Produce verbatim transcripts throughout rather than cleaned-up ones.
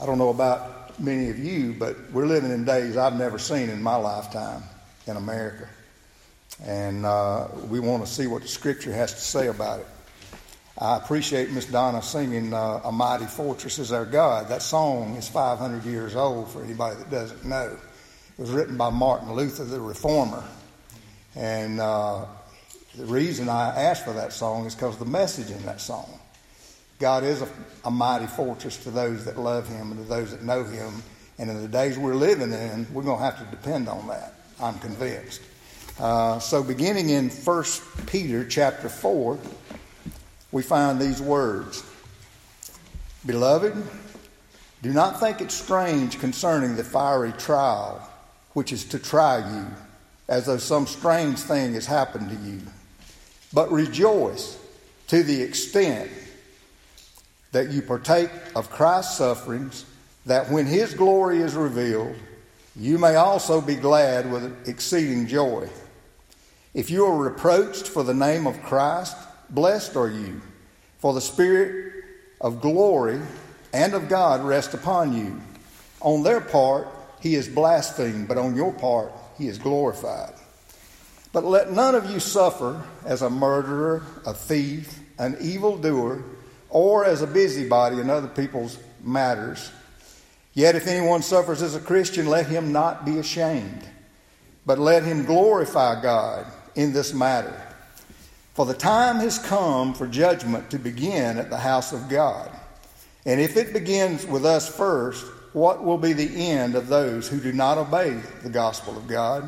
I don't know about many of you, but we're living in days I've never seen in my lifetime in America. And uh, we want to see what the Scripture has to say about it. I appreciate Miss Donna singing uh, A Mighty Fortress Is Our God. That song is five hundred years old for anybody that doesn't know. It was written by Martin Luther, the Reformer. And uh, the reason I asked for that song is because of the message in that song. God is a, a mighty fortress to those that love Him and to those that know Him. And in the days we're living in, we're going to have to depend on that. I'm convinced. Uh, so beginning in First Peter chapter four, we find these words. Beloved, do not think it strange concerning the fiery trial, which is to try you, as though some strange thing has happened to you. But rejoice to the extent that you partake of Christ's sufferings, that when His glory is revealed, you may also be glad with exceeding joy. If you are reproached for the name of Christ, blessed are you, for the Spirit of glory and of God rest upon you. On their part, He is blasphemed, but on your part, He is glorified. But let none of you suffer as a murderer, a thief, an evildoer, or as a busybody in other people's matters. Yet if anyone suffers as a Christian, let him not be ashamed, but let him glorify God in this matter. For the time has come for judgment to begin at the house of God. And if it begins with us first, what will be the end of those who do not obey the gospel of God?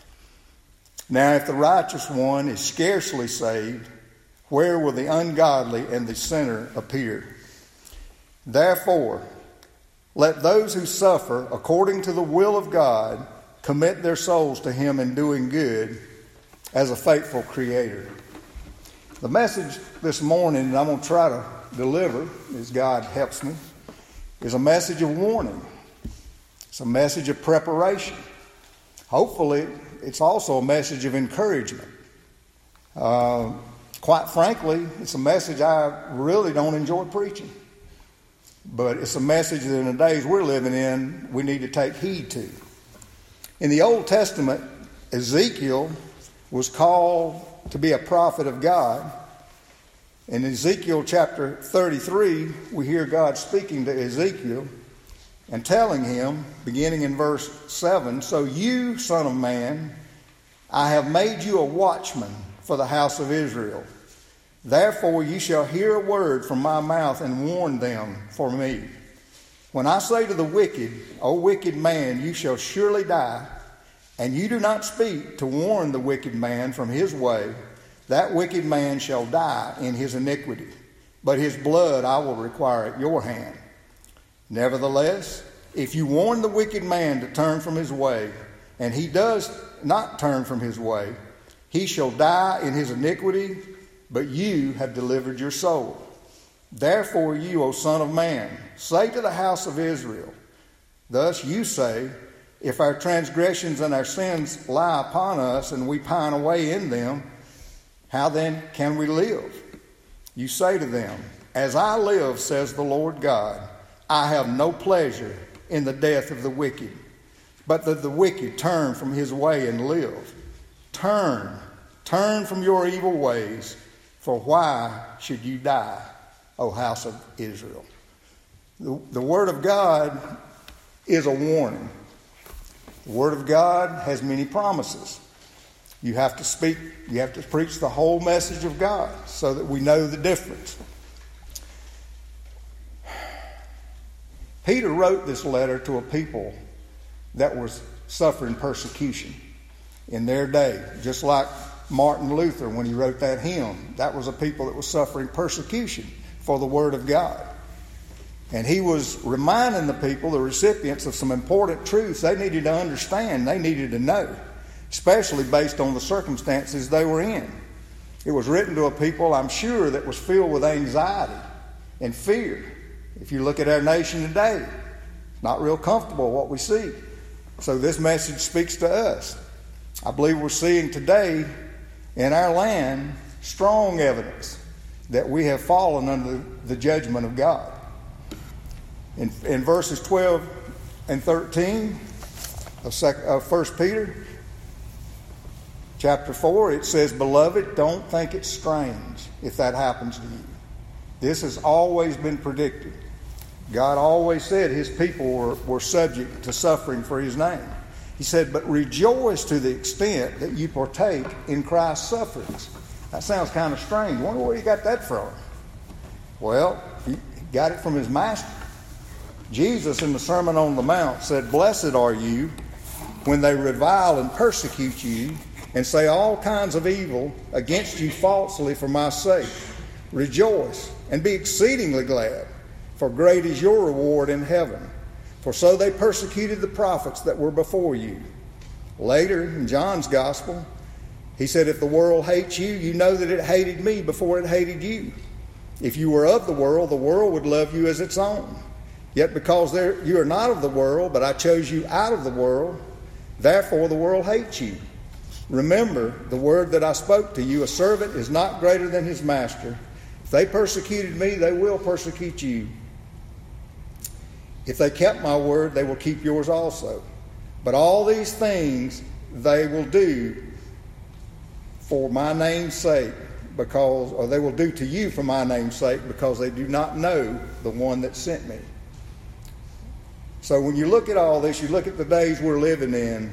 Now, if the righteous one is scarcely saved, where will the ungodly and the sinner appear? Therefore, let those who suffer according to the will of God commit their souls to Him in doing good as a faithful Creator. The message this morning, and I'm going to try to deliver as God helps me, is a message of warning. It's a message of preparation. Hopefully, it's also a message of encouragement. Uh, quite frankly, it's a message I really don't enjoy preaching. But it's a message that in the days we're living in, we need to take heed to. In the Old Testament, Ezekiel was called to be a prophet of God. In Ezekiel chapter thirty-three, we hear God speaking to Ezekiel and telling him, beginning in verse seven, So you, son of man, I have made you a watchman for the house of Israel. Therefore you shall hear a word from my mouth and warn them for me. When I say to the wicked, O wicked man, you shall surely die, and you do not speak to warn the wicked man from his way, that wicked man shall die in his iniquity, but his blood I will require at your hand. Nevertheless, if you warn the wicked man to turn from his way, and he does not turn from his way, he shall die in his iniquity, but you have delivered your soul. Therefore you, O son of man, say to the house of Israel, Thus you say, If our transgressions and our sins lie upon us, and we pine away in them, how then can we live? You say to them, As I live, says the Lord God, I have no pleasure in the death of the wicked, but that the wicked turn from his way and live. Turn, turn from your evil ways, for why should you die, O house of Israel? The, the Word of God is a warning. The Word of God has many promises. You have to speak, you have to preach the whole message of God so that we know the difference. Peter wrote this letter to a people that was suffering persecution in their day, just like Martin Luther, when he wrote that hymn, that was a people that was suffering persecution for the Word of God. And he was reminding the people, the recipients, of some important truths they needed to understand, they needed to know, especially based on the circumstances they were in. It was written to a people, I'm sure, that was filled with anxiety and fear. If you look at our nation today, it's not real comfortable what we see. So this message speaks to us. I believe we're seeing today in our land strong evidence that we have fallen under the judgment of God. In, in verses twelve and thirteen of, second, of First Peter chapter four, it says, "Beloved, don't think it strange if that happens to you. This has always been predicted. God always said his people were, were subject to suffering for his name. He said, but rejoice to the extent that you partake in Christ's sufferings." That sounds kind of strange. Wonder where he got that from. Well, he got it from his master. Jesus in the Sermon on the Mount said, "Blessed are you when they revile and persecute you and say all kinds of evil against you falsely for my sake. Rejoice and be exceedingly glad, for great is your reward in heaven. For so they persecuted the prophets that were before you." Later, in John's Gospel, he said, "If the world hates you, you know that it hated me before it hated you. If you were of the world, the world would love you as its own. Yet because you are not of the world, but I chose you out of the world, therefore the world hates you. Remember the word that I spoke to you, a servant is not greater than his master. If they persecuted me, they will persecute you. If they kept my word, they will keep yours also. But all these things they will do for my name's sake, because, or they will do to you for my name's sake, because they do not know the one that sent me." So when you look at all this, you look at the days we're living in,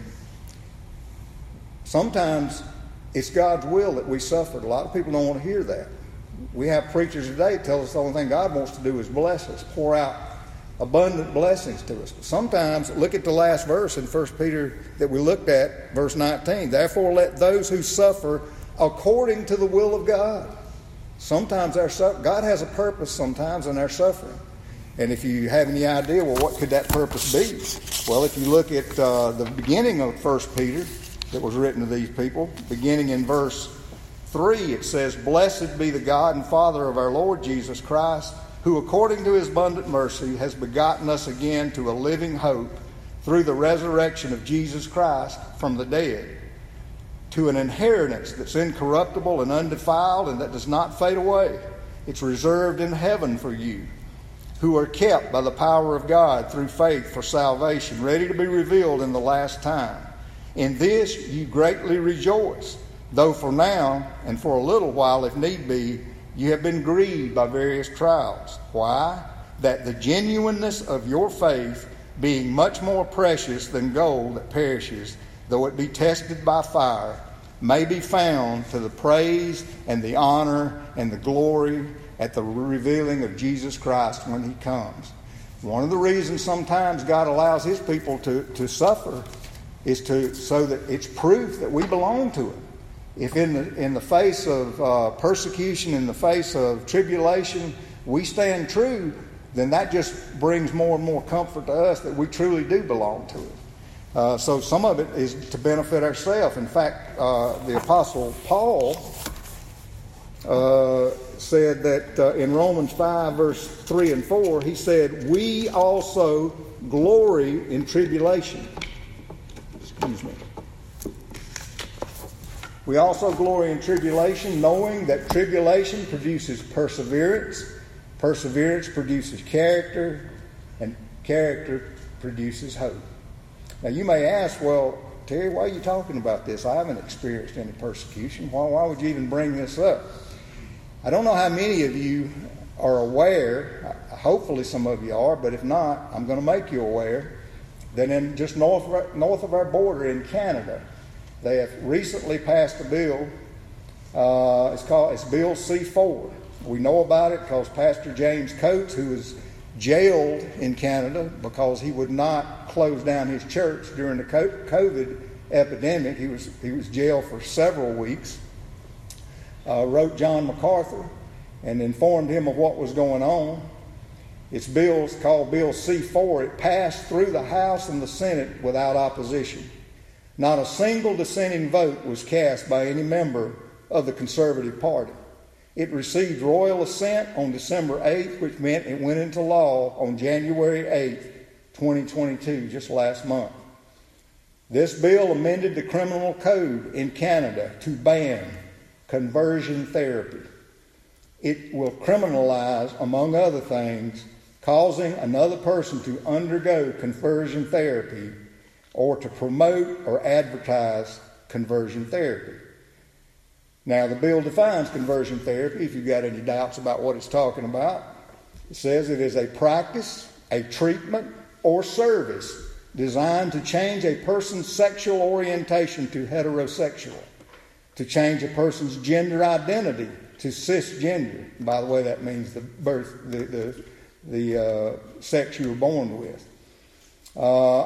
sometimes it's God's will that we suffer. A lot of people don't want to hear that. We have preachers today that tell us the only thing God wants to do is bless us, pour out abundant blessings to us. But sometimes, look at the last verse in First Peter that we looked at, verse nineteen. "Therefore let those who suffer according to the will of God." Sometimes our su- God has a purpose sometimes in our suffering. And if you have any idea, well, what could that purpose be? Well, if you look at uh, the beginning of First Peter that was written to these people, beginning in verse three, it says, "Blessed be the God and Father of our Lord Jesus Christ, who according to his abundant mercy has begotten us again to a living hope through the resurrection of Jesus Christ from the dead, to an inheritance that's incorruptible and undefiled and that does not fade away. It's reserved in heaven for you, who are kept by the power of God through faith for salvation, ready to be revealed in the last time. In this you greatly rejoice, though for now and for a little while, if need be, you have been grieved by various trials." Why? "That the genuineness of your faith, being much more precious than gold that perishes, though it be tested by fire, may be found to the praise and the honor and the glory at the revealing of Jesus Christ when he comes." One of the reasons sometimes God allows his people to, to suffer is to so that it's proof that we belong to him. If in the, in the face of uh, persecution, in the face of tribulation, we stand true, then that just brings more and more comfort to us that we truly do belong to him. Uh, so some of it is to benefit ourselves. In fact, uh, the Apostle Paul uh, said that uh, in Romans five, verse three and four, he said, "We also glory in tribulation." Excuse me. "We also glory in tribulation, knowing that tribulation produces perseverance, perseverance produces character, and character produces hope." Now you may ask, well, Terry, why are you talking about this? I haven't experienced any persecution. Why, why would you even bring this up? I don't know how many of you are aware, hopefully some of you are, but if not, I'm going to make you aware, that in just north of our, north of our border in Canada, they have recently passed a bill. Uh, it's called it's Bill C four. We know about it because Pastor James Coates, who was jailed in Canada because he would not close down his church during the COVID epidemic, he was he was jailed for several weeks. Uh, wrote John MacArthur and informed him of what was going on. It's bills called Bill C four. It passed through the House and the Senate without opposition. Not a single dissenting vote was cast by any member of the Conservative Party. It received royal assent on December eighth, which meant it went into law on January eighth, twenty twenty-two, just last month. This bill amended the criminal code in Canada to ban conversion therapy. It will criminalize, among other things, causing another person to undergo conversion therapy or to promote or advertise conversion therapy. Now, the bill defines conversion therapy, if you've got any doubts about what it's talking about. It says it is a practice, a treatment, or service designed to change a person's sexual orientation to heterosexual, to change a person's gender identity to cisgender. By the way, that means the birth, the the, the uh, sex you were born with. Uh,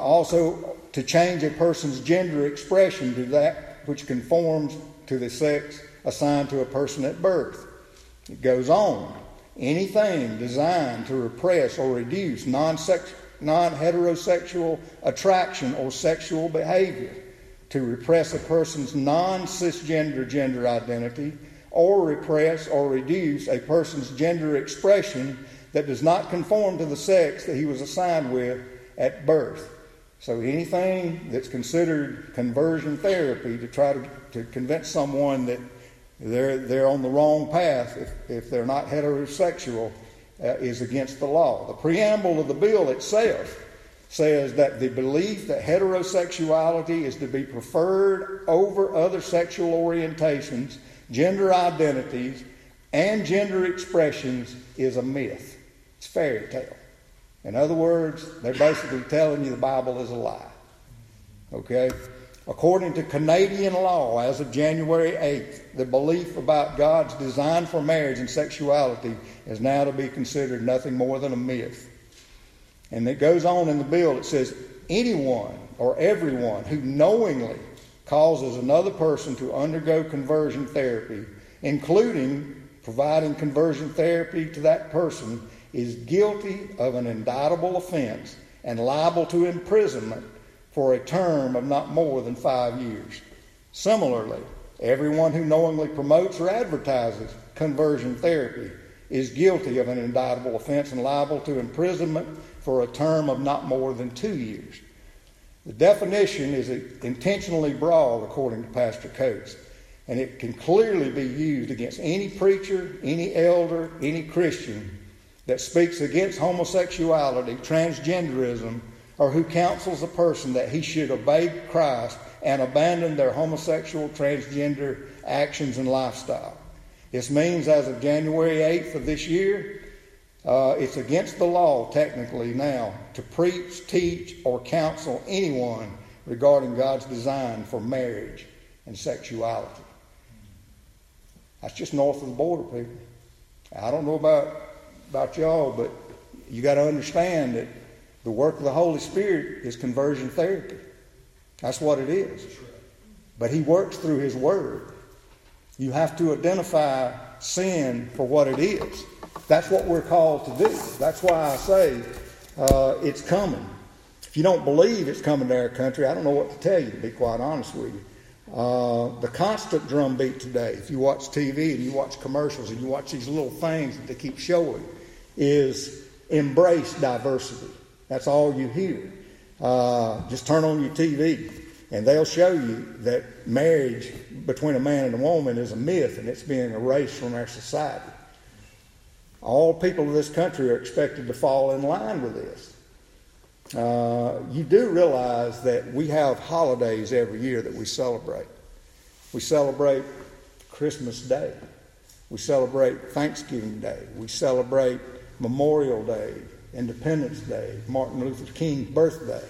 also, to change a person's gender expression to that which conforms to the sex assigned to a person at birth. It goes on. Anything designed to repress or reduce non-sex, non-heterosexual attraction or sexual behavior, to repress a person's non-cisgender gender identity, or repress or reduce a person's gender expression that does not conform to the sex that he was assigned with at birth. So anything that's considered conversion therapy to try to, to convince someone that they're they're on the wrong path if, if they're not heterosexual uh, is against the law. The preamble of the bill itself says that the belief that heterosexuality is to be preferred over other sexual orientations, gender identities, and gender expressions is a myth. It's fairy tale. In other words, they're basically telling you the Bible is a lie. Okay? According to Canadian law, as of January eighth, the belief about God's design for marriage and sexuality is now to be considered nothing more than a myth. And it goes on in the bill, it says, anyone or everyone who knowingly causes another person to undergo conversion therapy, including providing conversion therapy to that person, is guilty of an indictable offense and liable to imprisonment for a term of not more than five years. Similarly, everyone who knowingly promotes or advertises conversion therapy is guilty of an indictable offense and liable to imprisonment for a term of not more than two years. The definition is intentionally broad, according to Pastor Coates, and it can clearly be used against any preacher, any elder, any Christian that speaks against homosexuality, transgenderism, or who counsels a person that he should obey Christ and abandon their homosexual, transgender actions and lifestyle. This means as of January eighth of this year, uh, it's against the law technically now to preach, teach, or counsel anyone regarding God's design for marriage and sexuality. That's just north of the border, people. I don't know about, about y'all, but you got to understand that the work of the Holy Spirit is conversion therapy. That's what it is. But He works through His Word. You have to identify sin for what it is. That's what we're called to do. That's why I say uh, it's coming. If you don't believe it's coming to our country, I don't know what to tell you, to be quite honest with you. Uh, the constant drumbeat today, if you watch T V and you watch commercials and you watch these little things that they keep showing, is embrace diversity. That's all you hear. Uh, just turn on your T V and they'll show you that marriage between a man and a woman is a myth and it's being erased from our society. All people of this country are expected to fall in line with this. Uh, you do realize that we have holidays every year that we celebrate. We celebrate Christmas Day. We celebrate Thanksgiving Day. We celebrate Memorial Day, Independence Day, Martin Luther King's birthday.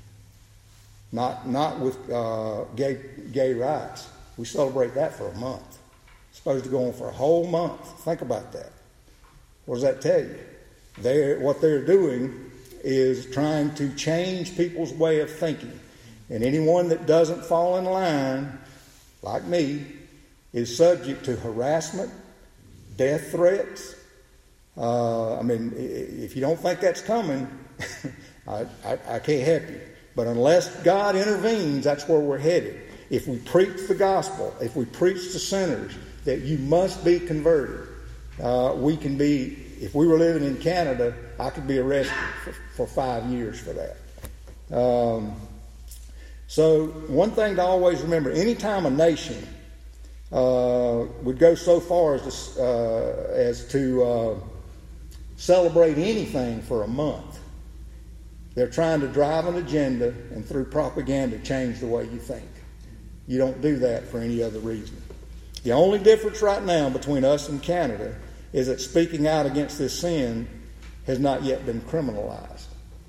Not not with uh, gay gay rights. We celebrate that for a month. It's supposed to go on for a whole month. Think about that. What does that tell you? They're, what they're doing is trying to change people's way of thinking. And anyone that doesn't fall in line, like me, is subject to harassment, death threats. Uh, I mean, if you don't think that's coming, I, I, I can't help you. But unless God intervenes, that's where we're headed. If we preach the gospel, if we preach to sinners that you must be converted, uh, we can be, if we were living in Canada, I could be arrested for, for five years for that. Um, so one thing to always remember, anytime a nation uh, would go so far as to, uh, as to uh, celebrate anything for a month. They're trying to drive an agenda and through propaganda change the way you think. You don't do that for any other reason. The only difference right now between us and Canada is that speaking out against this sin has not yet been criminalized.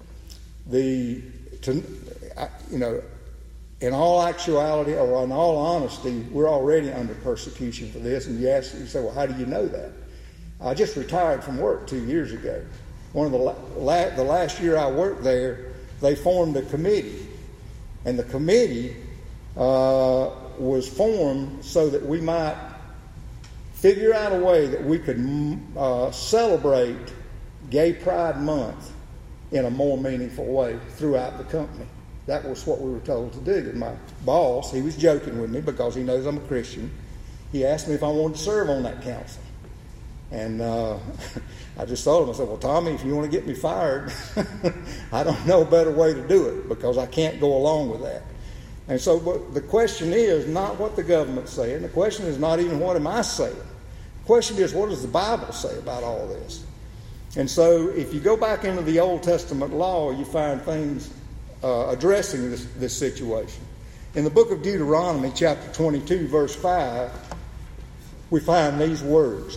The, to, you know, in all actuality or in all honesty, we're already under persecution for this. And you ask, you say, well, how do you know that? I just retired from work two years ago. One of the la- the last year I worked there, they formed a committee, and the committee uh, was formed so that we might figure out a way that we could uh, celebrate Gay Pride Month in a more meaningful way throughout the company. That was what we were told to do. And my boss, he was joking with me because he knows I'm a Christian. He asked me if I wanted to serve on that council. And uh, I just told him, I said, well, Tommy, if you want to get me fired, I don't know a better way to do it because I can't go along with that. And so but the question is not what the government's saying. The question is not even what am I saying. The question is, what does the Bible say about all this? And so if you go back into the Old Testament law, you find things uh, addressing this, this situation. In the book of Deuteronomy, chapter twenty-two, verse five, we find these words.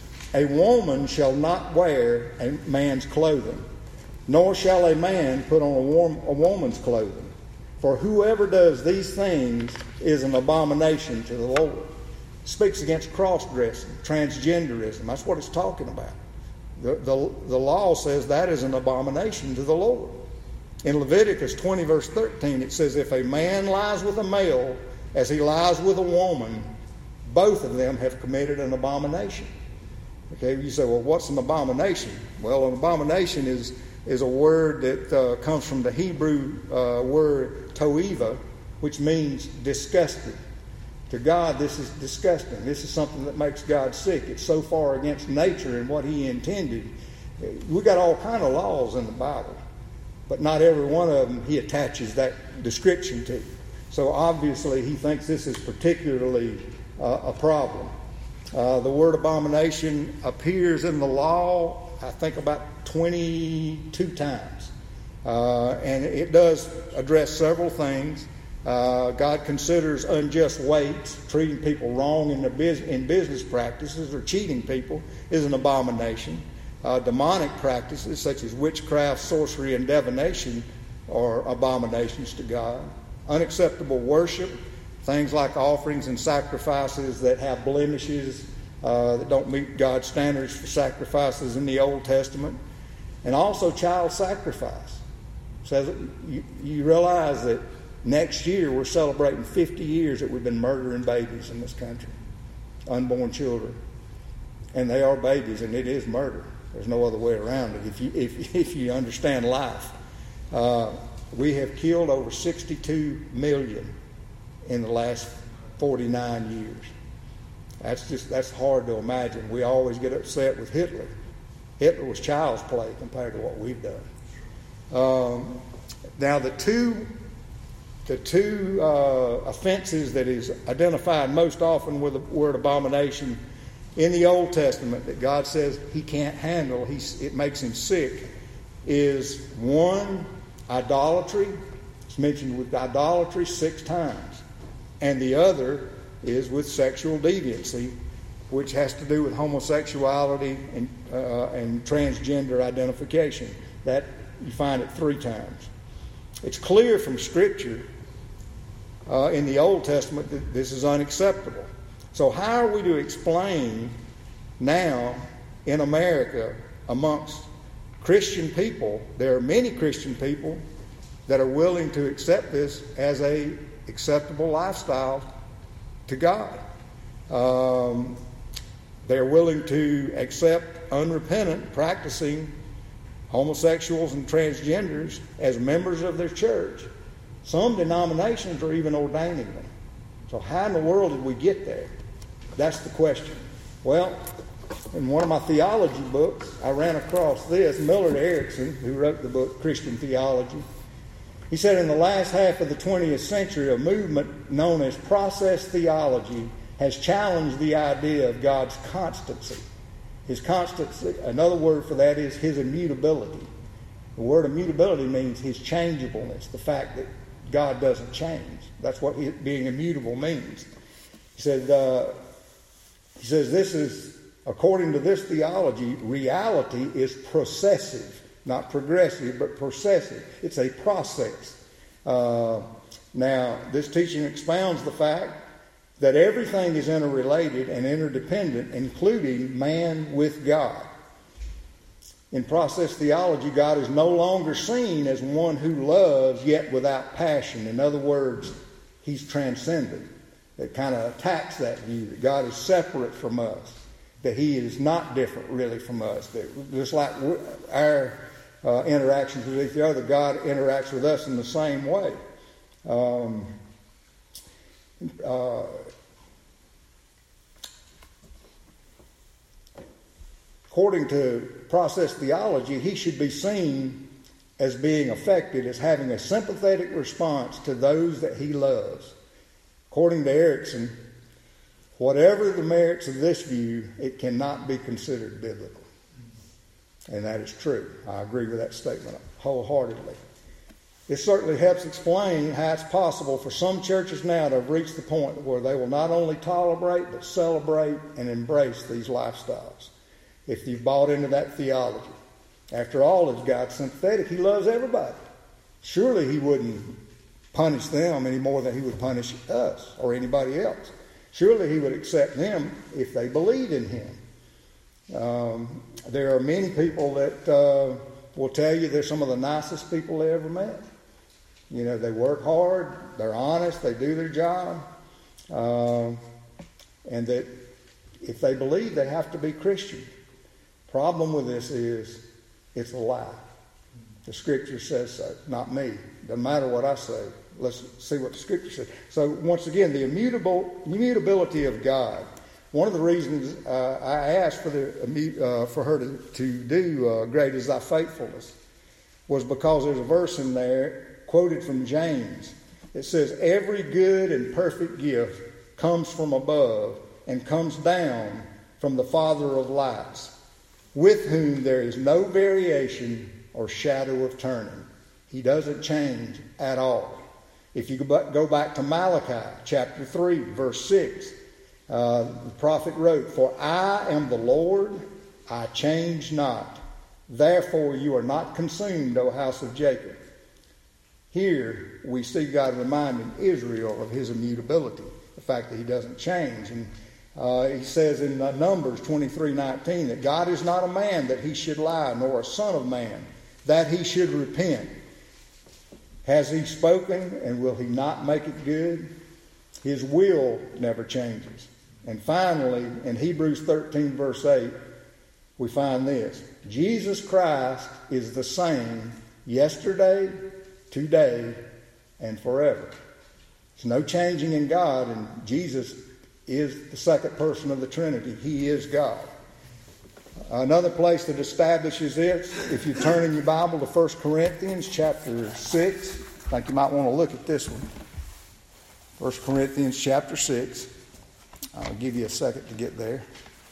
A woman shall not wear a man's clothing, nor shall a man put on a, warm, a woman's clothing. For whoever does these things is an abomination to the Lord. It speaks against cross-dressing, transgenderism. That's what it's talking about. The, the, the law says that is an abomination to the Lord. In Leviticus twenty, verse thirteen, it says, if a man lies with a male as he lies with a woman, both of them have committed an abomination. Okay, you say, well, what's an abomination? Well, an abomination is, is a word that uh, comes from the Hebrew uh, word toeva, which means disgusted. To God, this is disgusting. This is something that makes God sick. It's so far against nature and what He intended. We got all kind of laws in the Bible, but not every one of them He attaches that description to. So obviously He thinks this is particularly uh, a problem. Uh, the word abomination appears in the law, I think, about twenty-two times. Uh, and it does address several things. Uh, God considers unjust weights, treating people wrong in, their bus- in business practices or cheating people is an abomination. Uh, demonic practices such as witchcraft, sorcery, and divination are abominations to God. Unacceptable worship, things like offerings and sacrifices that have blemishes, uh, that don't meet God's standards for sacrifices in the Old Testament. And also child sacrifice. So you, you realize that next year we're celebrating fifty years that we've been murdering babies in this country. Unborn children. And they are babies, and it is murder. There's no other way around it if you, if, if you understand life. Uh, we have killed over sixty-two million in the last forty-nine years. That's just that's hard to imagine. We always get upset with Hitler. Hitler was child's play compared to what we've done. Um, now the two the two uh, offenses that is identified most often with the word abomination in the Old Testament that God says He can't handle, He's, it makes Him sick, is one, idolatry. It's mentioned with idolatry six times. And the other is with sexual deviancy, which has to do with homosexuality and, uh, and transgender identification. That you find it three times. It's clear from Scripture uh, in the Old Testament that this is unacceptable. So how are we to explain now in America amongst Christian people, there are many Christian people that are willing to accept this as a acceptable lifestyle to God. Um, they're willing to accept unrepentant, practicing homosexuals and transgenders as members of their church. Some denominations are even ordaining them. So how in the world did we get there? That's the question. Well, in one of my theology books, I ran across this. Millard Erickson, who wrote the book Christian Theology, he said in the last half of the twentieth century, a movement known as process theology has challenged the idea of God's constancy. His constancy, another word for that is his immutability. The word immutability means his changeableness, the fact that God doesn't change. That's what being immutable means. He said, uh, he says this is, according to this theology, reality is processive, not progressive, but processive. It's a process. Uh, now, this teaching expounds the fact that everything is interrelated and interdependent, including man with God. In process theology, God is no longer seen as one who loves yet without passion. In other words, he's transcendent. It kind of attacks that view that God is separate from us, that he is not different really from us. That just like our uh, interactions with each other, God interacts with us in the same way. Um, uh, according to process theology, he should be seen as being affected, as having a sympathetic response to those that he loves. According to Erickson, whatever the merits of this view, it cannot be considered biblical. And that is true. I agree with that statement wholeheartedly. It certainly helps explain how it's possible for some churches now to have reached the point where they will not only tolerate but celebrate and embrace these lifestyles. If you've bought into that theology. After all, is God sympathetic? He loves everybody. Surely he wouldn't punish them any more than he would punish us or anybody else. Surely he would accept them if they believe in him. Um, there are many people that uh, will tell you they're some of the nicest people they ever met. You know, they work hard, they're honest, they do their job, uh, and that if they believe, they have to be Christian. Problem with this is it's a lie. The Scripture says so, not me. Doesn't matter what I say. Let's see what the Scripture says. So once again, the immutable immutability of God. One of the reasons uh, I asked for the uh, for her to, to do uh, "Great is Thy faithfulness" was because there's a verse in there quoted from James. It says, "Every good and perfect gift comes from above and comes down from the Father of lights, with whom there is no variation or shadow of turning." He doesn't change at all. If you go back to Malachi chapter three, verse six, uh, the prophet wrote, "For I am the Lord, I change not. Therefore you are not consumed, O house of Jacob." Here we see God reminding Israel of his immutability, the fact that he doesn't change. And Uh, he says in uh, Numbers twenty-three nineteen that God is not a man that he should lie, nor a son of man that he should repent. Has he spoken, and will he not make it good? His will never changes. And finally, in Hebrews thirteen verse eight, we find this: Jesus Christ is the same yesterday, today, and forever. There's no changing in God, and Jesus is the second person of the Trinity. He is God. Another place that establishes it, if you turn in your Bible to First Corinthians chapter six, I think you might want to look at this one. First Corinthians chapter six. I'll give you a second to get there.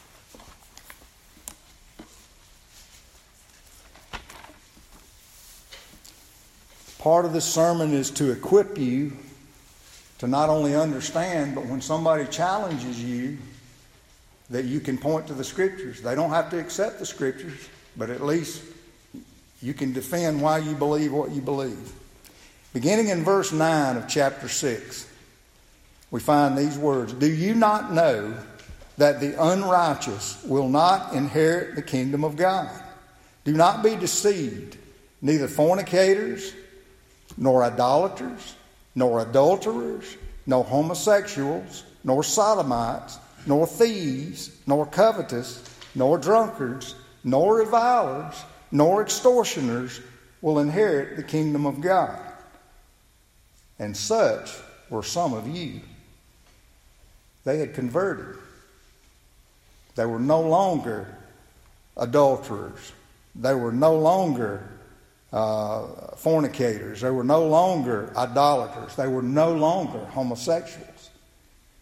Part of this sermon is to equip you to not only understand, but when somebody challenges you, that you can point to the Scriptures. They don't have to accept the Scriptures, but at least you can defend why you believe what you believe. Beginning in verse nine of chapter six, we find these words: "Do you not know that the unrighteous will not inherit the kingdom of God? Do not be deceived. Neither fornicators, nor idolaters, nor adulterers, nor homosexuals, nor sodomites, nor thieves, nor covetous, nor drunkards, nor revilers, nor extortioners will inherit the kingdom of God. And such were some of you." They had converted. They were no longer adulterers. They were no longer uh, fornicators. They were no longer idolaters. They were no longer homosexuals.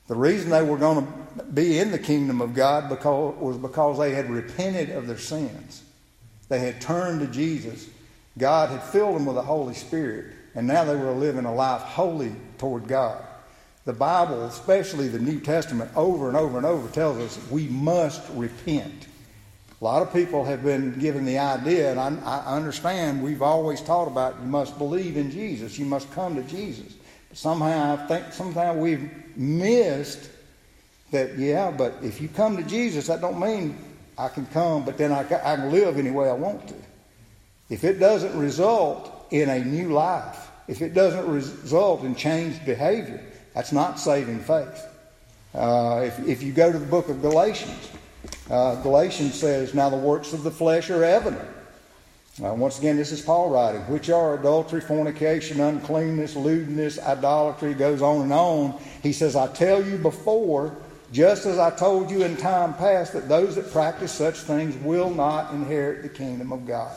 The reason they were going to be in the kingdom of God because, was because they had repented of their sins. They had turned to Jesus. God had filled them with the Holy Spirit, and now they were living a life holy toward God. The Bible, especially the New Testament, over and over and over tells us we must repent. A lot of people have been given the idea, and I, I understand we've always taught about you must believe in Jesus, you must come to Jesus. But somehow I think sometimes we've missed that, yeah, but if you come to Jesus, that don't mean I can come, but then I, I can live any way I want to. If it doesn't result in a new life, if it doesn't result in changed behavior, that's not saving faith. Uh, if, if you go to the book of Galatians, uh, Galatians says, now the works of the flesh are evident. Uh, once again, this is Paul writing, which are adultery, fornication, uncleanness, lewdness, idolatry, goes on and on. He says, I tell you before, just as I told you in time past, that those that practice such things will not inherit the kingdom of God.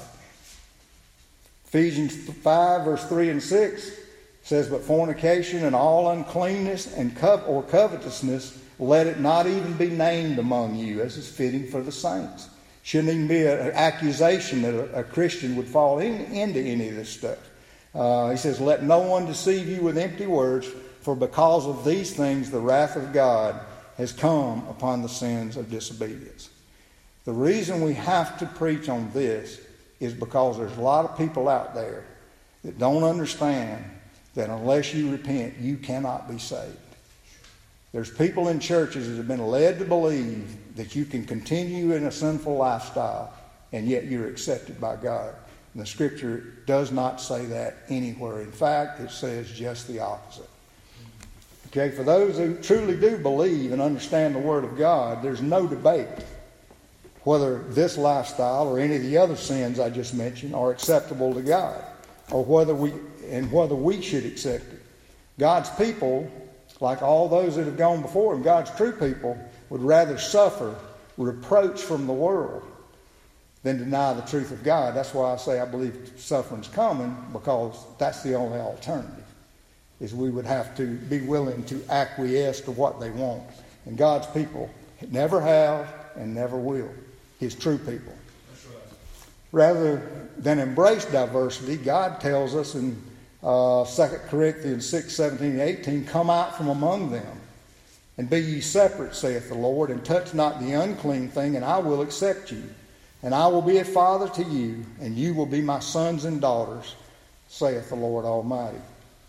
Ephesians five, verse three and six says, but fornication and all uncleanness and co- or covetousness, let it not even be named among you, as is fitting for the saints. Shouldn't even be an accusation that a, a Christian would fall in, into any of this stuff. Uh, he says, let no one deceive you with empty words, for because of these things the wrath of God has come upon the sins of disobedience. The reason we have to preach on this is because there's a lot of people out there that don't understand that unless you repent, you cannot be saved. There's people in churches that have been led to believe that you can continue in a sinful lifestyle and yet you're accepted by God. And the Scripture does not say that anywhere. In fact, it says just the opposite. Okay, for those who truly do believe and understand the Word of God, there's no debate whether this lifestyle or any of the other sins I just mentioned are acceptable to God, or whether we and whether we should accept it. God's people, like all those that have gone before him, God's true people, would rather suffer reproach from the world than deny the truth of God. That's why I say I believe suffering's coming, because that's the only alternative, is we would have to be willing to acquiesce to what they want. And God's people never have and never will. His true people. That's right. Rather than embrace diversity, God tells us in uh, Second Corinthians six, seventeen, and eighteen, come out from among them, and be ye separate, saith the Lord, and touch not the unclean thing, and I will accept you. And I will be a father to you, and you will be my sons and daughters, saith the Lord Almighty.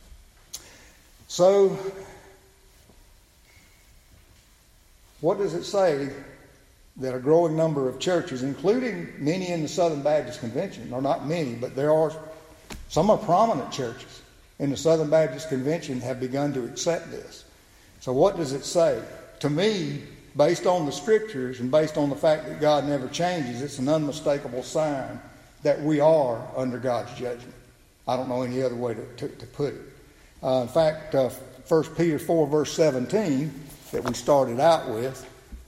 So, what does it say that a growing number of churches, including many in the Southern Baptist Convention, or not many, but there are some are prominent churches in the Southern Baptist Convention, have begun to accept this. So what does it say? To me, based on the Scriptures and based on the fact that God never changes, it's an unmistakable sign that we are under God's judgment. I don't know any other way to, to, to put it. Uh, in fact, uh, First Peter four, verse seventeen, that we started out with,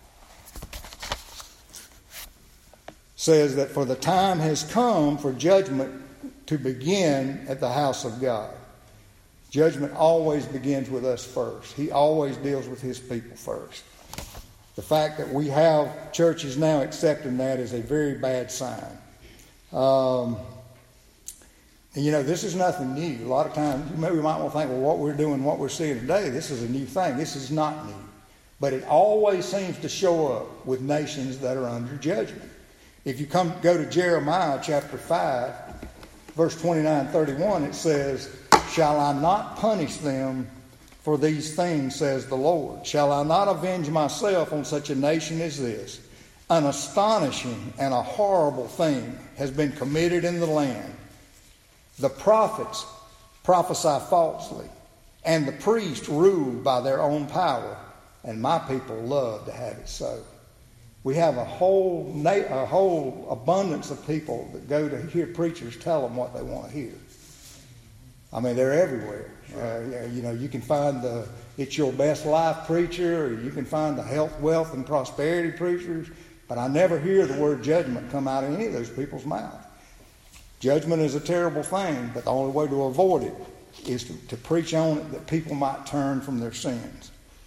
says that for the time has come for judgment to begin at the house of God. Judgment always begins with us first. He always deals with his people first. The fact that we have churches now accepting that is a very bad sign. Um, and you know, this is nothing new. A lot of times, maybe we might want to think, well, what we're doing, what we're seeing today, this is a new thing. This is not new. But it always seems to show up with nations that are under judgment. If you come go to Jeremiah chapter five, verse twenty-nine and thirty-one, it says, shall I not punish them for these things, says the Lord? Shall I not avenge myself on such a nation as this? An astonishing and a horrible thing has been committed in the land. The prophets prophesy falsely, and the priests rule by their own power, and my people love to have it so. We have a whole a whole abundance of people that go to hear preachers tell them what they want to hear. I mean, they're everywhere. Uh, you know, you can find the It's Your Best Life preacher, or you can find the health, wealth, and prosperity preachers, but I never hear the word judgment come out of any of those people's mouth. Judgment is a terrible thing, but the only way to avoid it is to, to preach on it that people might turn from their sins.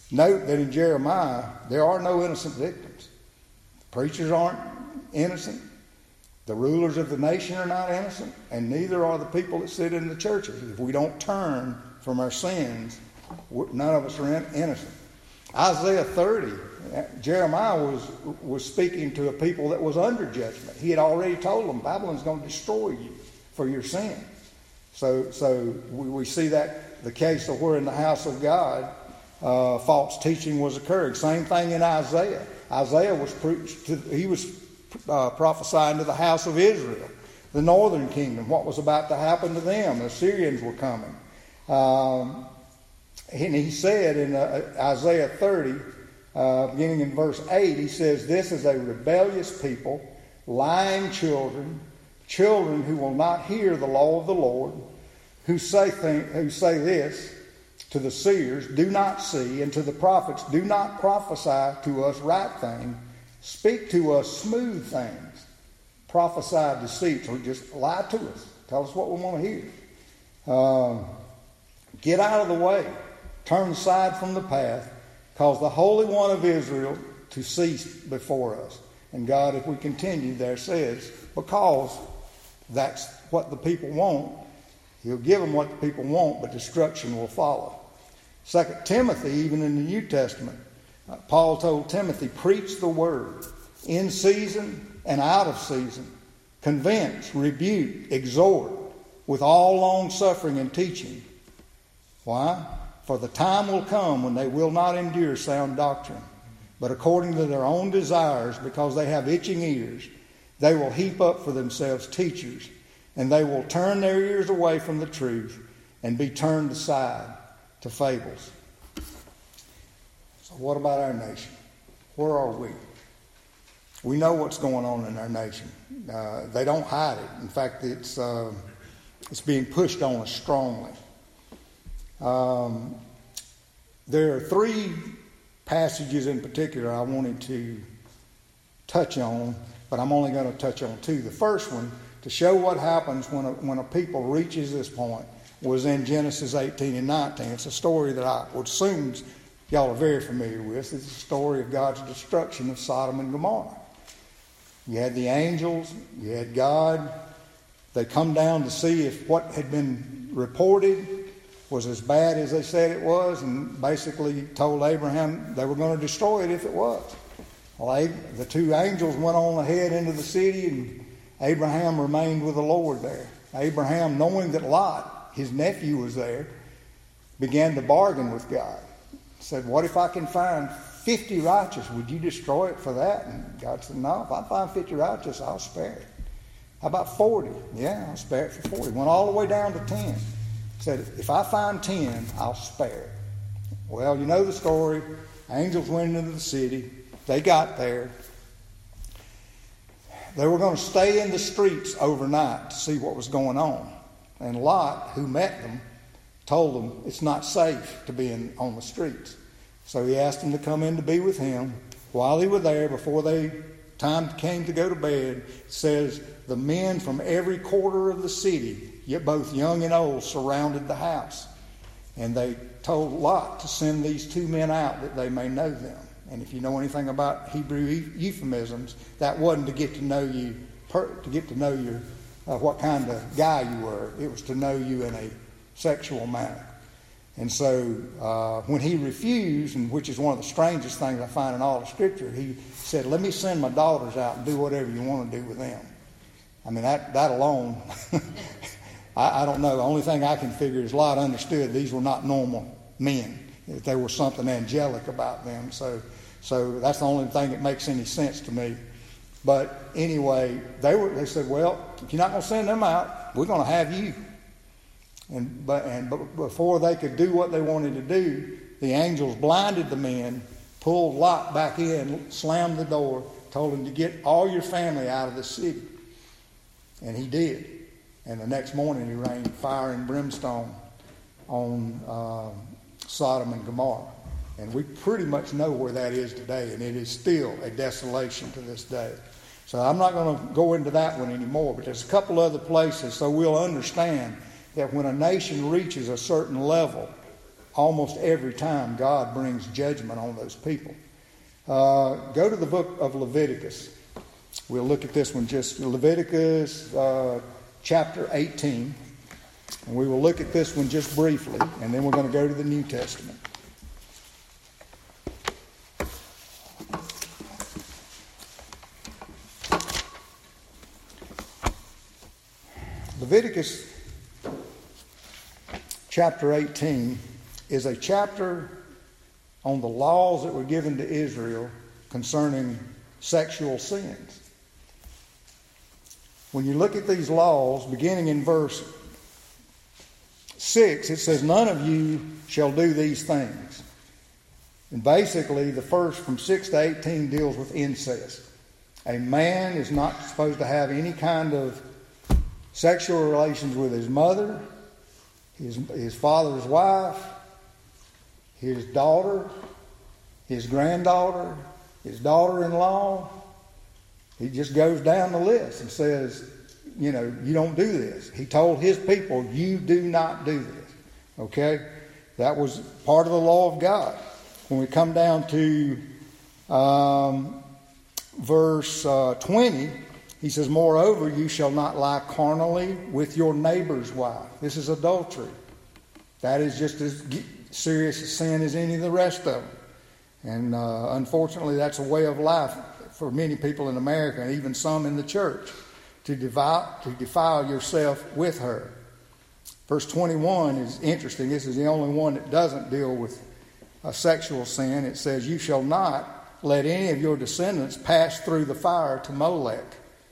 Note that in Jeremiah, there are no innocent victims. Preachers aren't innocent. The rulers of the nation are not innocent, and neither are the people that sit in the churches. If we don't turn from our sins, none of us are innocent. Isaiah thirty, Jeremiah was, was speaking to a people that was under judgment. He had already told them, Babylon's going to destroy you for your sin. So, so we, we see that the case of where in the house of God uh, false teaching was occurring. Same thing in Isaiah. Isaiah was preached to, he was uh, prophesying to the house of Israel, the northern kingdom, what was about to happen to them. The Assyrians were coming. Um, and he said in uh, Isaiah thirty, uh, beginning in verse eight, he says, "This is a rebellious people, lying children, children who will not hear the law of the Lord, who say think, who say this to the seers, do not see, and to the prophets, do not prophesy to us right things, speak to us smooth things, prophesy deceit," or just lie to us, tell us what we want to hear. Um, get out of the way, turn aside from the path, cause the Holy One of Israel to cease before us. And God, if we continue, there says, because that's what the people want, He'll give them what the people want, but destruction will follow. Second Timothy, even in the New Testament, uh, Paul told Timothy, preach the word in season and out of season, convince, rebuke, exhort with all long suffering and teaching. Why? For the time will come when they will not endure sound doctrine, but according to their own desires, because they have itching ears, they will heap up for themselves teachers, and they will turn their ears away from the truth and be turned aside to fables. So what about our nation? Where are we? We know what's going on in our nation. Uh, they don't hide it. In fact, it's uh, it's being pushed on us strongly. Um, there are three passages in particular I wanted to touch on, but I'm only going to touch on two. The first one, to show what happens when a, when a people reaches this point, was in Genesis eighteen and nineteen. It's a story that I would assume y'all are very familiar with. It's the story of God's destruction of Sodom and Gomorrah. You had the angels, you had God. They come down to see if what had been reported was as bad as they said it was, and basically told Abraham they were going to destroy it if it was. Well, the two angels went on ahead into the city, and Abraham remained with the Lord there. Abraham, knowing that Lot, his nephew, was there, began to bargain with God. Said, what if I can find fifty righteous? Would you destroy it for that? And God said, no, if I find fifty righteous, I'll spare it. How about forty? Yeah, I'll spare it for forty. Went all the way down to ten. Said, if I find ten, I'll spare it. Well, you know the story. Angels went into the city. They got there. They were going to stay in the streets overnight to see what was going on. And Lot, who met them, told them it's not safe to be in, on the streets. So he asked them to come in to be with him. While they were there, before they time came to go to bed, it says the men from every quarter of the city, yet both young and old, surrounded the house. And they told Lot to send these two men out that they may know them. And if you know anything about Hebrew euphemisms, that wasn't to get to know you, to get to know your uh, what kind of guy you were. It was to know you in a sexual manner. And so uh, when he refused, and which is one of the strangest things I find in all of Scripture, he said, let me send my daughters out and do whatever you want to do with them. I mean, that, that alone, I, I don't know. The only thing I can figure is Lot understood these were not normal men. That there was something angelic about them. So so that's the only thing that makes any sense to me. But anyway, they were. They said, well, if you're not going to send them out, we're going to have you. And but and but before they could do what they wanted to do, the angels blinded the men, pulled Lot back in, slammed the door, told him to get all your family out of the city. And he did. And the next morning he rained fire and brimstone on uh, Sodom and Gomorrah. And we pretty much know where that is today, and it is still a desolation to this day. So I'm not going to go into that one anymore, but there's a couple other places so we'll understand that when a nation reaches a certain level, almost every time God brings judgment on those people. Uh, go to the book of Leviticus. We'll look at this one just, Leviticus uh, chapter eighteen. And we will look at this one just briefly, and then we're going to go to the New Testament. Leviticus chapter eighteen is a chapter on the laws that were given to Israel concerning sexual sins. When you look at these laws, beginning in verse six, it says, none of you shall do these things. And basically, the first from six to eighteen deals with incest. A man is not supposed to have any kind of sexual relations with his mother, his, his father's wife, his daughter, his granddaughter, his daughter-in-law. He just goes down the list and says, you know, you don't do this. He told his people, you do not do this. Okay? That was part of the law of God. When we come down to um, verse uh, twenty, he says, moreover, you shall not lie carnally with your neighbor's wife. This is adultery. That is just as serious a sin as any of the rest of them. And uh, unfortunately, that's a way of life for many people in America, and even some in the church, to defile, to defile yourself with her. Verse twenty-one is interesting. This is the only one that doesn't deal with a sexual sin. It says, you shall not let any of your descendants pass through the fire to Molech.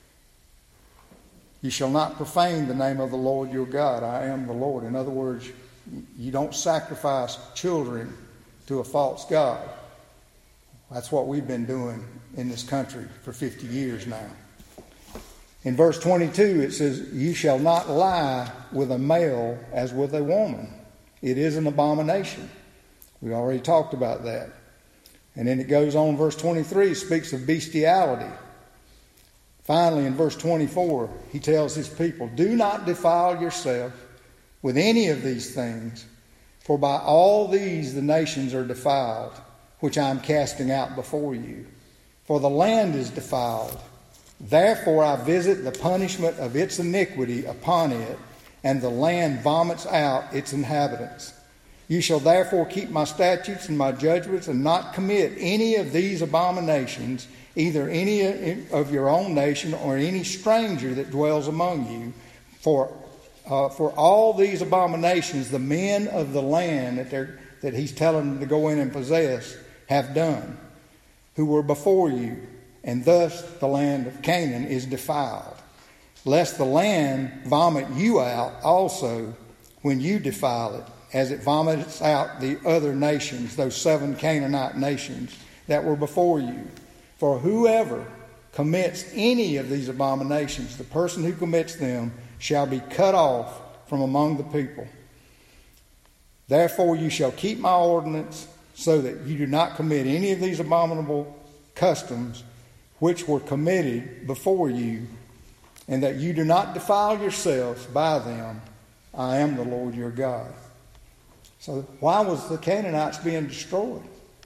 You shall not profane the name of the Lord your God. I am the Lord. In other words, you don't sacrifice children to a false god. That's what we've been doing in this country for fifty years now. In verse twenty-two, it says, you shall not lie with a male as with a woman. It is an abomination. We already talked about that. And then it goes on, verse twenty-three speaks of bestiality. Finally, in verse twenty-four, he tells his people, do not defile yourself with any of these things, for by all these the nations are defiled, which I am casting out before you. For the land is defiled. Therefore I visit the punishment of its iniquity upon it, and the land vomits out its inhabitants. You shall therefore keep my statutes and my judgments, and not commit any of these abominations, either any of your own nation or any stranger that dwells among you. For uh, for all these abominations the men of the land that they're, that he's telling them to go in and possess have done, who were before you, and thus the land of Canaan is defiled. Lest the land vomit you out also when you defile it, as it vomits out the other nations, those seven Canaanite nations that were before you. For whoever commits any of these abominations, the person who commits them shall be cut off from among the people. Therefore you shall keep my ordinance, so that you do not commit any of these abominable customs which were committed before you, and that you do not defile yourselves by them. I am the Lord your God. So why was the Canaanites being destroyed?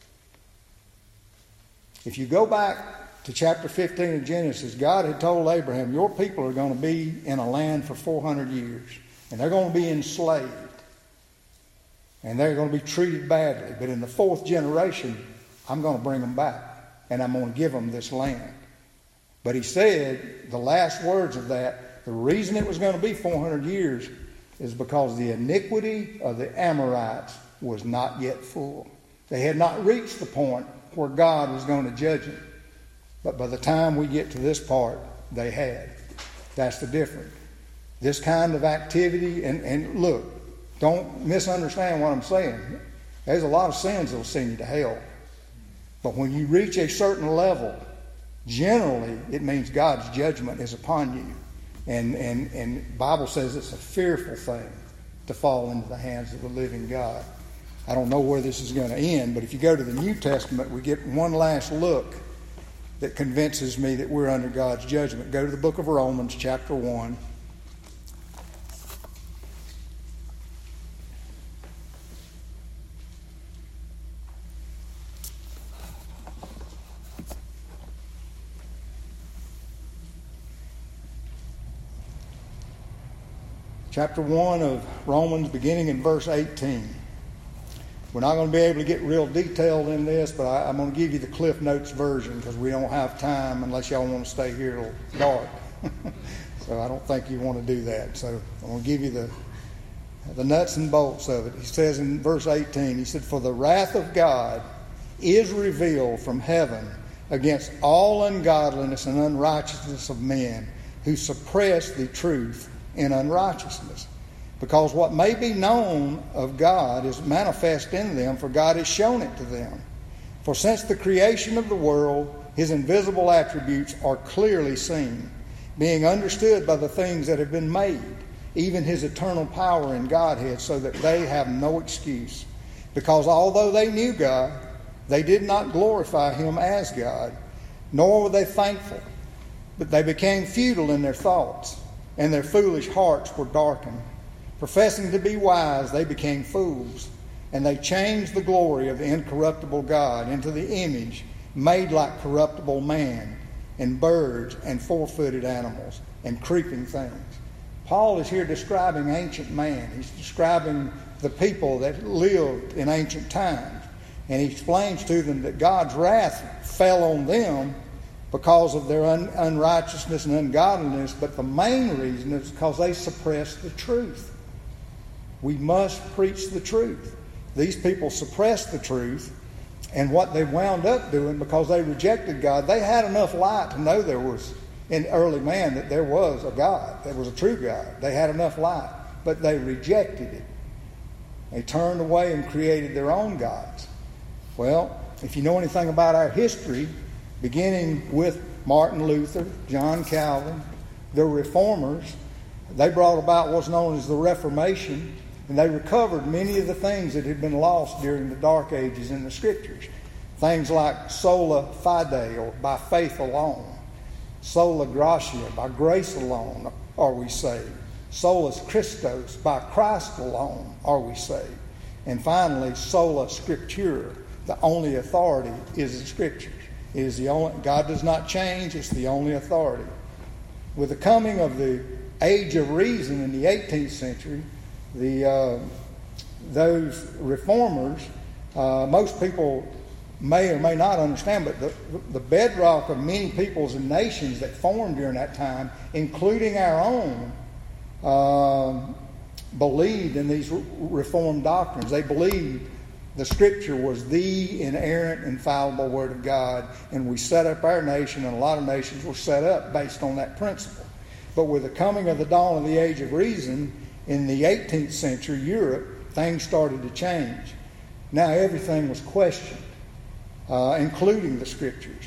If you go back to chapter fifteen of Genesis, God had told Abraham, your people are going to be in a land for four hundred years, and they're going to be enslaved, and they're going to be treated badly. But in the fourth generation, I'm going to bring them back, and I'm going to give them this land. But he said, the last words of that, the reason it was going to be four hundred years is because the iniquity of the Amorites was not yet full. They had not reached the point where God was going to judge it. But by the time we get to this part, they had. That's the difference. This kind of activity, and, and look, don't misunderstand what I'm saying. There's a lot of sins that will send you to hell. But when you reach a certain level, generally it means God's judgment is upon you. And and and the Bible says it's a fearful thing to fall into the hands of the living God. I don't know where this is going to end, but if you go to the New Testament, we get one last look that convinces me that we're under God's judgment. Go to the book of Romans, chapter one. chapter one of Romans, beginning in verse eighteen. We're not going to be able to get real detailed in this, but I, I'm going to give you the Cliff Notes version because we don't have time unless y'all want to stay here till dark. So I don't think you want to do that. So I'm going to give you the the nuts and bolts of it. He says in verse eighteen, he said, "For the wrath of God is revealed from heaven against all ungodliness and unrighteousness of men who suppress the truth in unrighteousness. Because what may be known of God is manifest in them, for God has shown it to them. For since the creation of the world, his invisible attributes are clearly seen, being understood by the things that have been made, even his eternal power in Godhead, so that they have no excuse. Because although they knew God, they did not glorify him as God, nor were they thankful, but they became futile in their thoughts, and their foolish hearts were darkened. Professing to be wise, they became fools, and they changed the glory of the incorruptible God into the image made like corruptible man, and birds, and four-footed animals, and creeping things." Paul is here describing ancient man. He's describing the people that lived in ancient times. And he explains to them that God's wrath fell on them because of their un- unrighteousness and ungodliness, but the main reason is because they suppressed the truth. We must preach the truth. These people suppressed the truth, and what they wound up doing, because they rejected God, they had enough light to know there was, in early man, that there was a God, there was a true God. They had enough light, but they rejected it. They turned away and created their own gods. Well, if you know anything about our history, beginning with Martin Luther, John Calvin, the Reformers, they brought about what's known as the Reformation, and they recovered many of the things that had been lost during the Dark Ages in the Scriptures. Things like sola fide, or by faith alone. Sola gratia, by grace alone are we saved. Solus Christus, by Christ alone are we saved. And finally, sola scriptura, the only authority is the Scriptures. It is the only, God does not change, it's the only authority. With the coming of the Age of Reason in the eighteenth century, the uh, those reformers, uh, most people may or may not understand, but the, the bedrock of many peoples and nations that formed during that time, including our own, uh, believed in these Reformed doctrines. They believed the Scripture was the inerrant, infallible Word of God, and we set up our nation, and a lot of nations were set up based on that principle. But with the coming of the dawn of the Age of Reason in the eighteenth century Europe, things started to change. Now everything was questioned, uh, including the Scriptures.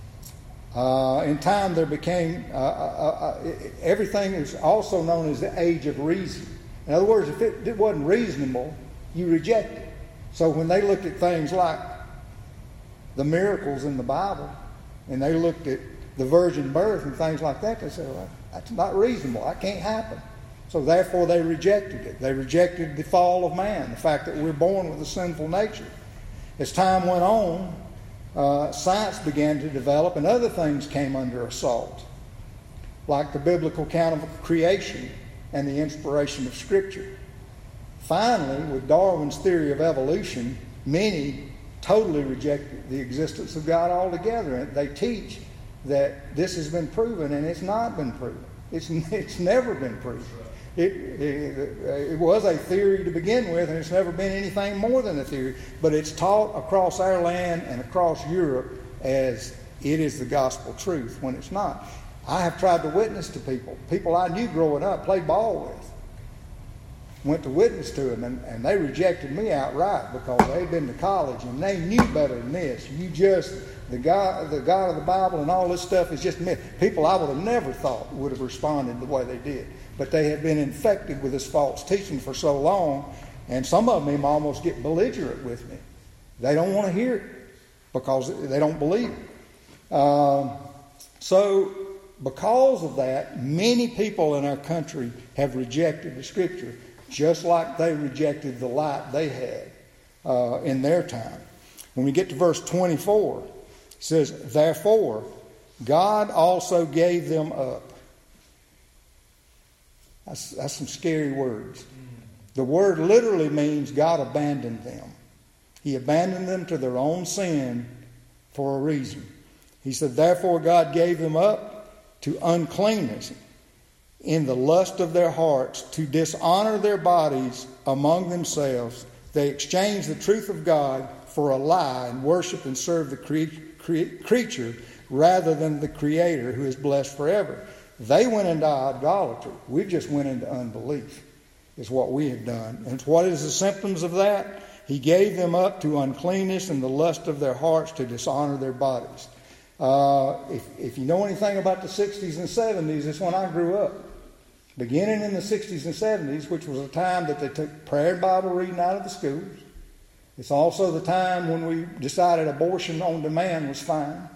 Uh, in time there became, uh, uh, uh, everything is also known as the Age of Reason. In other words, if it, it wasn't reasonable, you reject it. So when they looked at things like the miracles in the Bible, and they looked at the virgin birth and things like that, they said, well, that's not reasonable. That can't happen. So therefore they rejected it. They rejected the fall of man, the fact that we're born with a sinful nature. As time went on, uh, science began to develop, and other things came under assault, like the biblical account of creation and the inspiration of Scripture. Finally, with Darwin's theory of evolution, many totally rejected the existence of God altogether. And they teach that this has been proven, and it's not been proven. It's, it's never been proven. It, it, it was a theory to begin with, and it's never been anything more than a theory. But it's taught across our land and across Europe as it is the gospel truth, when it's not. I have tried to witness to people, people I knew growing up, played ball with. Went to witness to them, and, and they rejected me outright because they'd been to college and they knew better than this. You just, the God, the God of the Bible and all this stuff is just myth. People I would have never thought would have responded the way they did. But they had been infected with this false teaching for so long, and some of them even almost get belligerent with me. They don't want to hear it because they don't believe it. Um, so because of that, many people in our country have rejected the Scripture, just like they rejected the light they had uh, in their time. When we get to verse twenty-four, it says, "Therefore, God also gave them up." That's, that's some scary words. The word literally means God abandoned them. He abandoned them to their own sin for a reason. He said, therefore God gave them up to uncleanness in the lust of their hearts, to dishonor their bodies among themselves. They exchanged the truth of God for a lie and worship and serve the cre- cre- creature rather than the Creator, who is blessed forever. They went into idolatry. We just went into unbelief, is what we have done. And what is the symptoms of that? He gave them up to uncleanness and the lust of their hearts, to dishonor their bodies. Uh, if, if you know anything about the sixties and seventies, it's when I grew up. Beginning in the sixties and seventies, which was a time that they took prayer and Bible reading out of the schools. It's also the time when we decided abortion on demand was fine.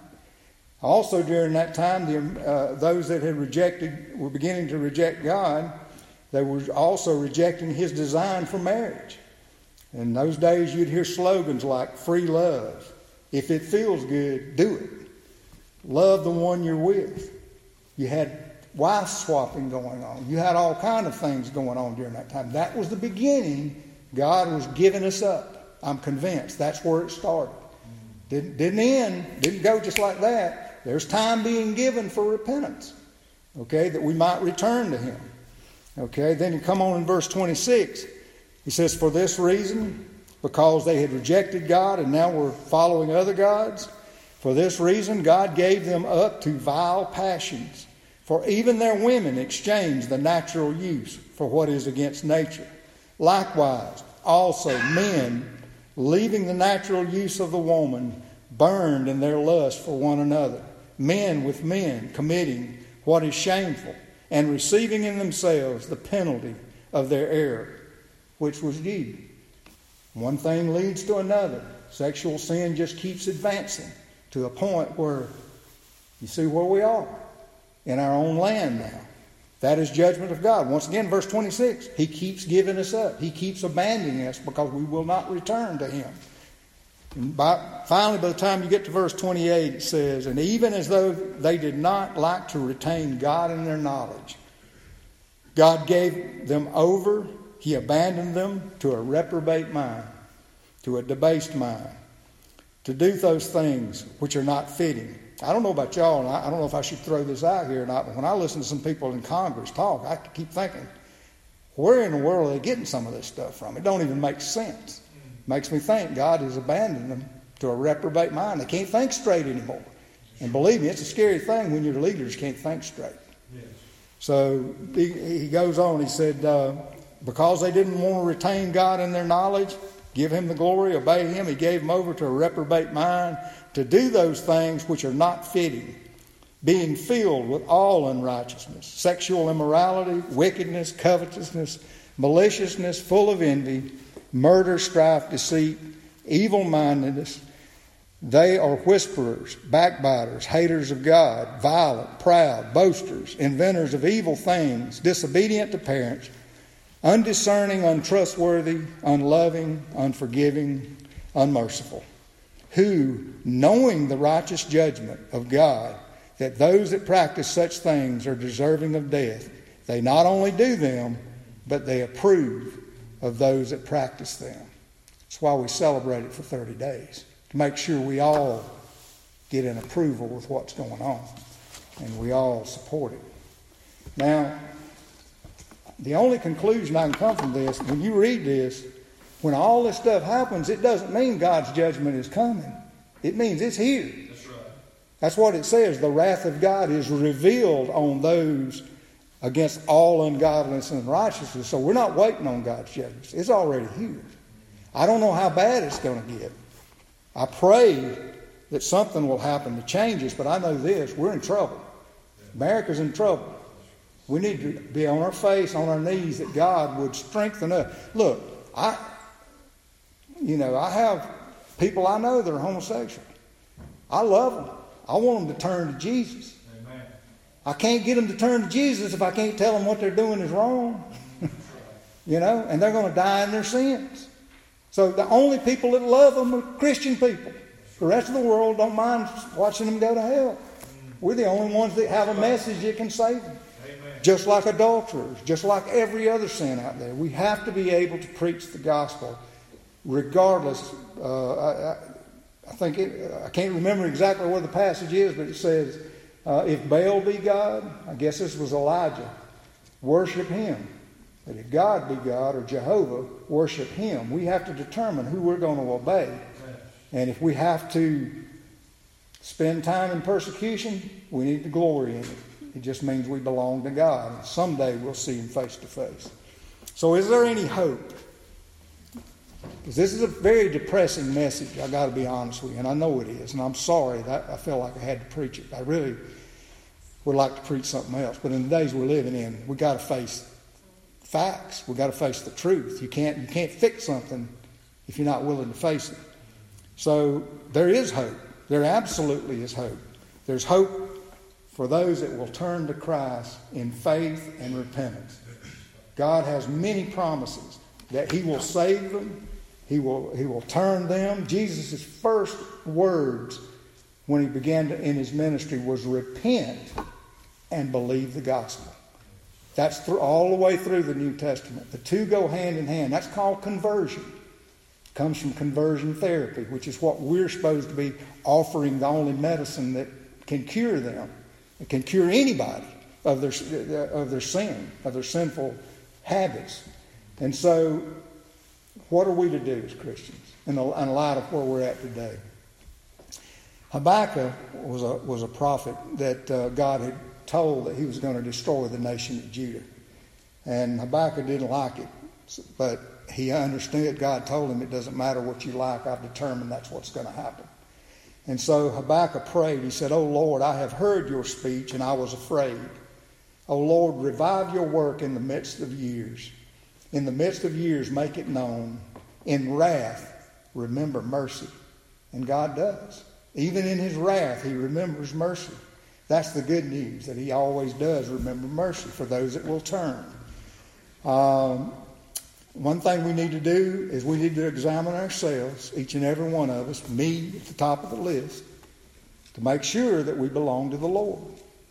Also during that time, the, uh, those that had rejected, were beginning to reject God, they were also rejecting His design for marriage. In those days, you'd hear slogans like free love. If it feels good, do it. Love the one you're with. You had wife swapping going on. You had all kind of things going on during that time. That was the beginning. God was giving us up. I'm convinced that's where it started. Didn't, didn't end. Didn't go just like that. There's time being given for repentance. Okay, that we might return to Him. Okay, then you come on in verse twenty-six. He says, for this reason, because they had rejected God and now were following other gods, for this reason God gave them up to vile passions. For even their women exchanged the natural use for what is against nature. Likewise, also men, leaving the natural use of the woman, burned in their lust for one another. Men with men committing what is shameful, and receiving in themselves the penalty of their error, which was due. One thing leads to another. Sexual sin just keeps advancing to a point where you see where we are in our own land now. That is judgment of God. Once again, verse twenty-six, He keeps giving us up. He keeps abandoning us because we will not return to Him. And by, finally, by the time you get to verse twenty-eight, it says, and even as though they did not like to retain God in their knowledge, God gave them over. He abandoned them to a reprobate mind, to a debased mind, to do those things which are not fitting. I don't know about y'all, and I don't know if I should throw this out here or not, but when I listen to some people in Congress talk, I keep thinking, where in the world are they getting some of this stuff from? It don't even make sense. It makes me think God has abandoned them to a reprobate mind. They can't think straight anymore. And believe me, it's a scary thing when your leaders can't think straight. Yes. So he, he goes on, he said, uh, because they didn't want to retain God in their knowledge, give Him the glory, obey Him, He gave them over to a reprobate mind to do those things which are not fitting, being filled with all unrighteousness, sexual immorality, wickedness, covetousness, maliciousness, full of envy, murder, strife, deceit, evil-mindedness. They are whisperers, backbiters, haters of God, violent, proud, boasters, inventors of evil things, disobedient to parents, undiscerning, untrustworthy, unloving, unforgiving, unmerciful, who, knowing the righteous judgment of God, that those that practice such things are deserving of death, they not only do them, but they approve of those that practice them. That's why we celebrate it for thirty days, to make sure we all get an approval with what's going on, and we all support it. Now, the only conclusion I can come from this, when you read this, when all this stuff happens, it doesn't mean God's judgment is coming. It means it's here. That's right. That's what it says. The wrath of God is revealed on those against all ungodliness and unrighteousness. So we're not waiting on God's judgment. It's already here. I don't know how bad it's going to get. I pray that something will happen to change us, but I know this, we're in trouble. America's in trouble. We need to be on our face, on our knees, that God would strengthen us. Look, I, you know, I have people I know that are homosexual. I love them. I want them to turn to Jesus. Amen. I can't get them to turn to Jesus if I can't tell them what they're doing is wrong. You know, and they're going to die in their sins. So the only people that love them are Christian people. The rest of the world don't mind watching them go to hell. We're the only ones that have a message that can save them. Amen. just like adulterers, just like every other sin out there. We have to be able to preach the gospel regardless. Uh, I, I think it, I can't remember exactly where the passage is, but it says, uh, if Baal be God, I guess this was Elijah, worship him. But if God be God, or Jehovah, worship him. We have to determine who we're going to obey. And if we have to spend time in persecution, we need to glory in it. It just means we belong to God. And someday we'll see him face to face. So is there any hope? Because this is a very depressing message, I got to be honest with you. And I know it is. And I'm sorry that I feel like I had to preach it. I really would like to preach something else. But in the days we're living in, we got to face facts. We got to face the truth. You can't you can't fix something if you're not willing to face it. So there is hope. There absolutely is hope. There's hope for those that will turn to Christ in faith and repentance. God has many promises that he will save them. He will he will turn them. Jesus' first words when he began to, in his ministry was repent and believe the gospel. That's through, all the way through the New Testament. The two go hand in hand. That's called conversion. It comes from conversion therapy, which is what we're supposed to be offering, the only medicine that can cure them. It can cure anybody of their, of their sin, of their sinful habits. And so, what are we to do as Christians in, the, in light of where we're at today? Habakkuk was a, was a prophet that uh, God had told that he was going to destroy the nation of Judah. And Habakkuk didn't like it, but he understood. God told him, it doesn't matter what you like, I've determined that's what's going to happen. And so Habakkuk prayed. He said, "O Lord, I have heard your speech and I was afraid. O Lord, revive your work in the midst of years. In the midst of years, make it known. In wrath, remember mercy." And God does. Even in his wrath, he remembers mercy. That's the good news, that he always does remember mercy for those that will turn. Um, one thing we need to do is we need to examine ourselves, each and every one of us, me at the top of the list, to make sure that we belong to the Lord.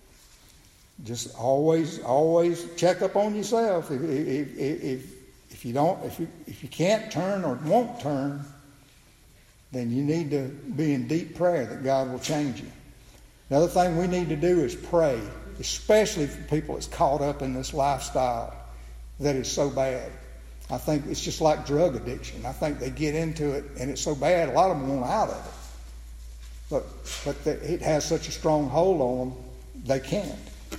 Just always, always check up on yourself. If, if, if, if you don't, if you, if you can't turn or won't turn, then you need to be in deep prayer that God will change you. Another thing we need to do is pray, especially for people that's caught up in this lifestyle that is so bad. I think it's just like drug addiction. I think they get into it and it's so bad, a lot of them want out of it. But, but the, it has such a strong hold on them, they can't.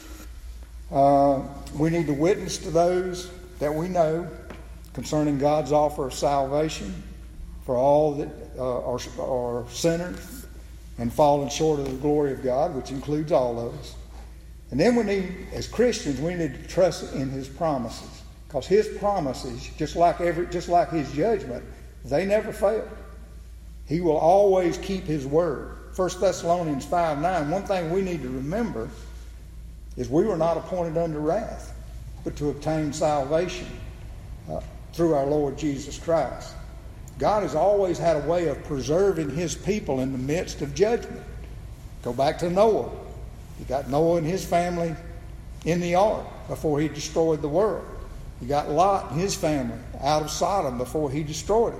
Uh, we need to witness to those that we know concerning God's offer of salvation for all that uh, are, are sinners and falling short of the glory of God, which includes all of us. And then we need, as Christians, we need to trust in his promises. Because his promises, just like every, just like his judgment, they never fail. He will always keep his word. First Thessalonians five nine, one thing we need to remember is we were not appointed unto wrath, but to obtain salvation uh, through our Lord Jesus Christ. God has always had a way of preserving his people in the midst of judgment. Go back to Noah. He got Noah and his family in the ark before he destroyed the world. He got Lot and his family out of Sodom before he destroyed it.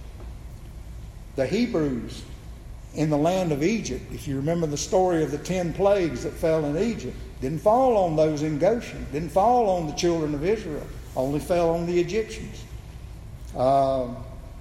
The Hebrews in the land of Egypt, if you remember the story of the ten plagues that fell in Egypt, didn't fall on those in Goshen, didn't fall on the children of Israel, only fell on the Egyptians. Um,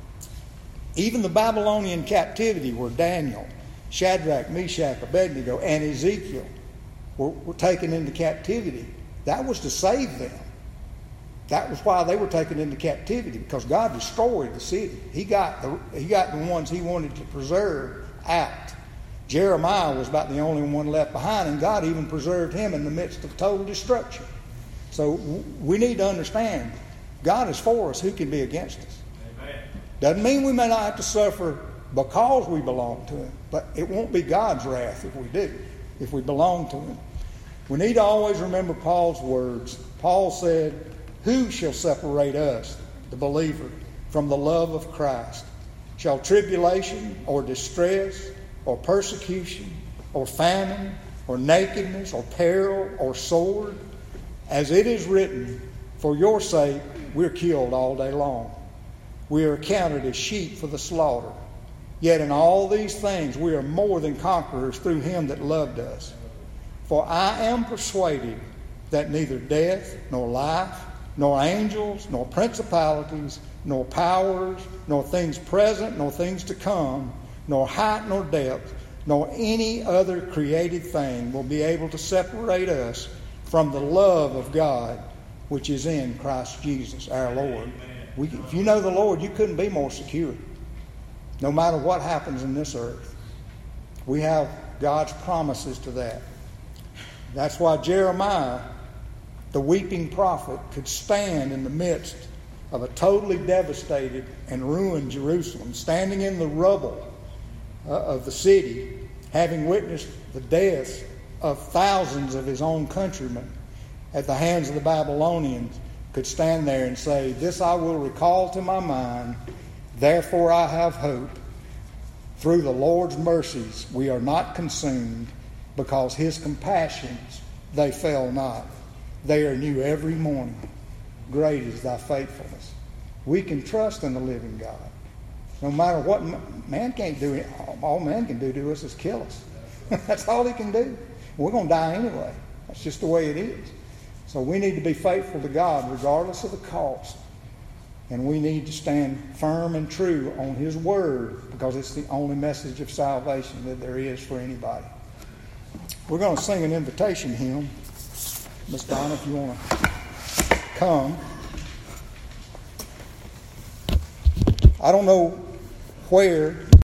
even the Babylonian captivity where Daniel, Shadrach, Meshach, Abednego, and Ezekiel were, were taken into captivity, that was to save them. That was why they were taken into captivity, because God destroyed the city. He got the, he got the ones he wanted to preserve out. Jeremiah was about the only one left behind, and God even preserved him in the midst of total destruction. So we need to understand, God is for us. Who can be against us? Amen. Doesn't mean we may not have to suffer because we belong to him, but it won't be God's wrath if we do, if we belong to him. We need to always remember Paul's words. Paul said, "Who shall separate us, the believer, from the love of Christ? Shall tribulation or distress or persecution or famine or nakedness or peril or sword?" As it is written, for your sake we're killed all day long. We are counted as sheep for the slaughter. Yet in all these things we are more than conquerors through him that loved us. For I am persuaded that neither death, nor life, nor angels, nor principalities, nor powers, nor things present, nor things to come, nor height, nor depth, nor any other created thing will be able to separate us from the love of God which is in Christ Jesus our Lord. We, if you know the Lord, you couldn't be more secure. No matter what happens in this earth, we have God's promises to that. That's why Jeremiah, the weeping prophet, could stand in the midst of a totally devastated and ruined Jerusalem, standing in the rubble uh, of the city, having witnessed the deaths of thousands of his own countrymen at the hands of the Babylonians, could stand there and say, this I will recall to my mind, therefore I have hope. Through the Lord's mercies we are not consumed, because his compassions, they fail not. They are new every morning. Great is thy faithfulness. We can trust in the living God. No matter what, man can't do it. All man can do to us is kill us. That's all he can do. We're going to die anyway. That's just the way it is. So we need to be faithful to God regardless of the cost. And we need to stand firm and true on his word, because it's the only message of salvation that there is for anybody. We're going to sing an invitation hymn. Miss Donna, if you want to come. I don't know where